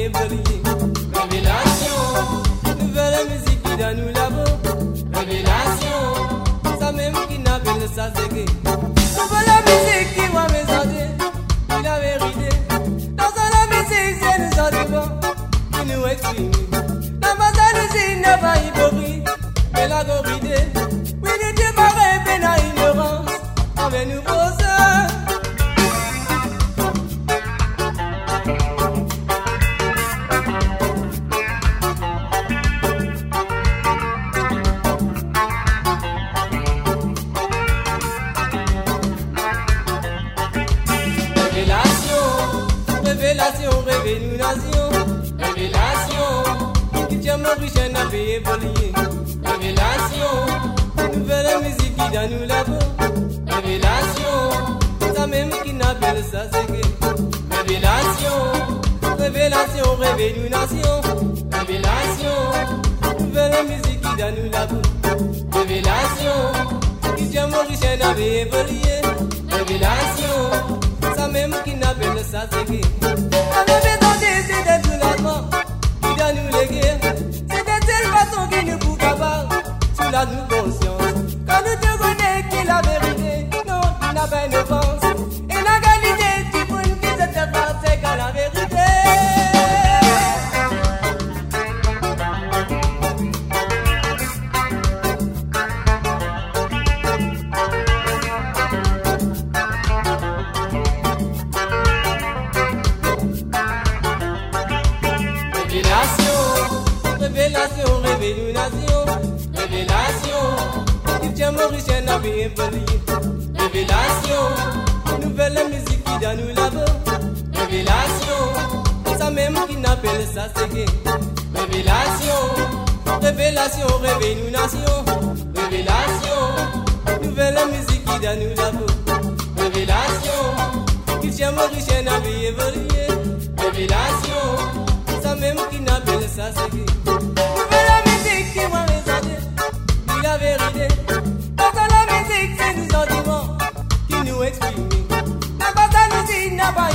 évoluer. Révélation, nouvelle musique qui donne nous l'avons. Révélation, ça même qui n'appelle ça c'est gay. Nouvelle musique qui va me sortir, qui la vérité. Dans la musique c'est nous sentiments qui nous expriment. Dans ma musique n'est pas hypocrite, mais la vérité. Oui, ne te paraît pas la ignorance, avec nous poser. Révélation, réveille-nous nation. Révélation, qui tient mon riche n'a pas évolué. Révélation, nouvelle musique qui donne nous la peau. Révélation, ça même qui n'appelle ça c'est gay. Révélation, révélation, réveille-nous nation. Révélation, nouvelle musique qui donne nous la peau. Révélation, qui tient mon riche n'a pas évolué. Révélation, ça même qui n'appelle ça c'est gay. Avec mes dangers, c'était tout l'allemand qui donne nous les guerres. C'est de telle façon qui nous coupe à part sous la nous conscience. Quand nous te connaissons qui la vérité, non, tu n'as pas une offense. Et la qualité, tu peux nous dire cette part, c'est qu'à la vérité. Révélation, réveille-nous nation. Révélation, qui tient mon riche n'a pas évolué. Révélation, nouvelle musique qui donne nous la peau. Révélation, ça même qui n'appelle ça c'est gay. Révélation, révélation, réveille-nous nation. Révélation, nouvelle musique qui donne nous la peau. Révélation, qui tient mon riche n'a pas évolué. Révélation, ça même qui n'appelle ça c'est gay. Nouvelle musique qui m'a résonné, dit la vérité. Parce que la musique c'est nos sentiments qui nous expriment. La base nous dit n'a pas